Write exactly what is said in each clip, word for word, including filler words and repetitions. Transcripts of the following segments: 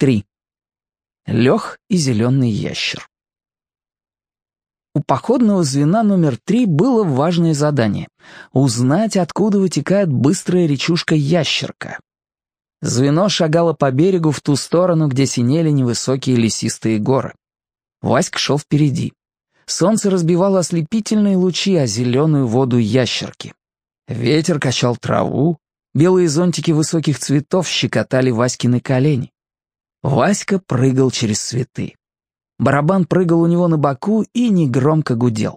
три. Лёх и зеленый ящер. У походного звена номер три было важное задание — узнать, откуда вытекает быстрая речушка Ящерка. Звено шагало по берегу в ту сторону, где синели невысокие лесистые горы. Васька шел впереди. Солнце разбивало ослепительные лучи о зеленую воду Ящерки. Ветер качал траву, белые зонтики высоких цветов щекотали Васькины колени. Васька прыгал через цветы. Барабан прыгал у него на боку и негромко гудел.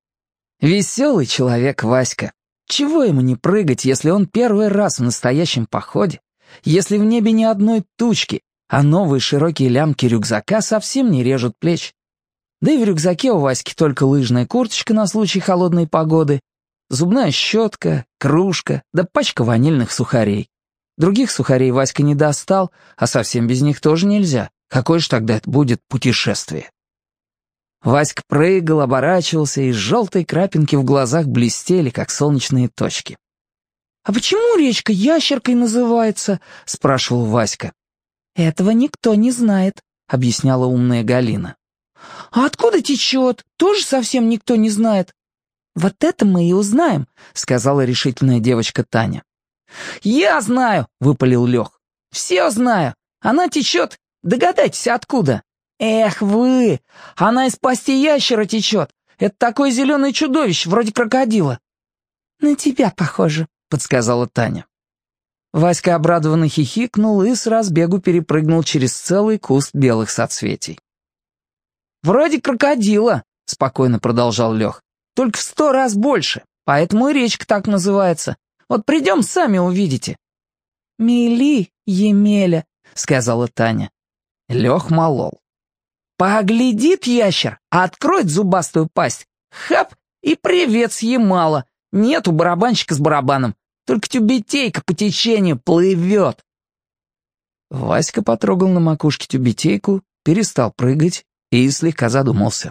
Веселый человек Васька. Чего ему не прыгать, если он первый раз в настоящем походе, если в небе ни одной тучки, а новые широкие лямки рюкзака совсем не режут плеч. Да и в рюкзаке у Васьки только лыжная курточка на случай холодной погоды, зубная щетка, кружка, да пачка ванильных сухарей. Других сухарей Васька не достал, а совсем без них тоже нельзя. Какое ж тогда это будет путешествие? Васька прыгал, оборачивался, и желтые крапинки в глазах блестели, как солнечные точки. «А почему речка Ящеркой называется?» — спрашивал Васька. «Этого никто не знает», — объясняла умная Галина. «А откуда течет? Тоже совсем никто не знает». «Вот это мы и узнаем», — сказала решительная девочка Таня. «Я знаю», — выпалил Лех. «Все знаю. Она течет. Догадайтесь, откуда?» «Эх вы! Она из пасти ящера течет. Это такое зеленое чудовище, вроде крокодила». «На тебя похоже», — подсказала Таня. Васька обрадованно хихикнул и с разбегу перепрыгнул через целый куст белых соцветий. «Вроде крокодила», — спокойно продолжал Лех. «Только в сто раз больше, поэтому и речка так называется. Вот придем, сами увидите». «Мели, Емеля», — сказала Таня. Лех молол. Поглядит ящер, а откроет зубастую пасть. Хап, и привет с Ямала. Нету барабанщика с барабаном, только тюбетейка по течению плывет. Васька потрогал на макушке тюбетейку, перестал прыгать и слегка задумался.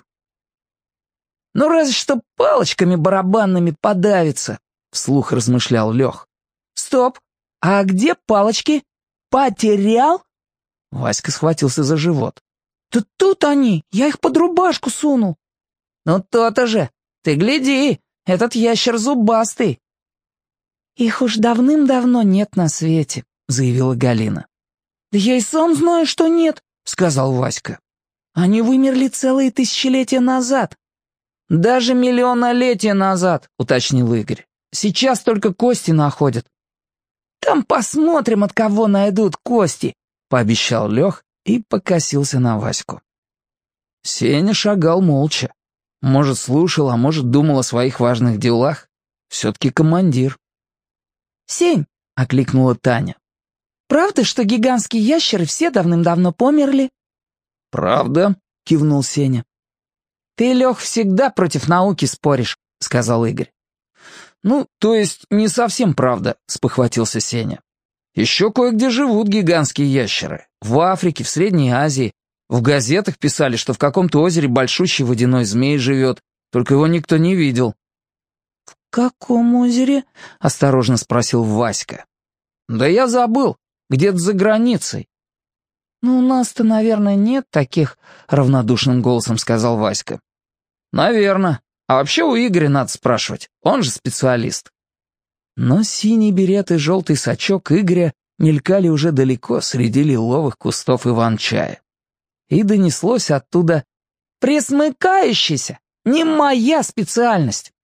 «Ну разве что палочками барабанными подавится», — вслух размышлял Лех. «Стоп! А где палочки? Потерял?» Васька схватился за живот. «Да тут они! Я их под рубашку сунул!» «Ну то-то же! Ты гляди! Этот ящер зубастый!» «Их уж давным-давно нет на свете», — заявила Галина. «Да я и сам знаю, что нет», — сказал Васька. «Они вымерли целые тысячелетия назад». «Даже миллионолетия назад», — уточнил Игорь. «Сейчас только кости находят». «Там посмотрим, от кого найдут кости», — пообещал Лех и покосился на Ваську. Сеня шагал молча. Может, слушал, а может, думал о своих важных делах. Все-таки командир. «Сень», — окликнула Таня, — «правда, что гигантские ящеры все давным-давно померли?» «Правда», — кивнул Сеня. «Ты, Лех, всегда против науки споришь», — сказал Игорь. «Ну, то есть не совсем правда», — спохватился Сеня. «Еще кое-где живут гигантские ящеры. В Африке, в Средней Азии. В газетах писали, что в каком-то озере большущий водяной змей живет, только его никто не видел». «В каком озере?» — осторожно спросил Васька. «Да я забыл. Где-то за границей». «Ну, у нас-то, наверное, нет таких», — равнодушным голосом сказал Васька. «Наверно. А вообще у Игоря надо спрашивать. Он же специалист». Но синий берет и желтый сачок Игоря мелькали уже далеко среди лиловых кустов иван-чая. И донеслось оттуда: «Пресмыкающийся! Не моя специальность!»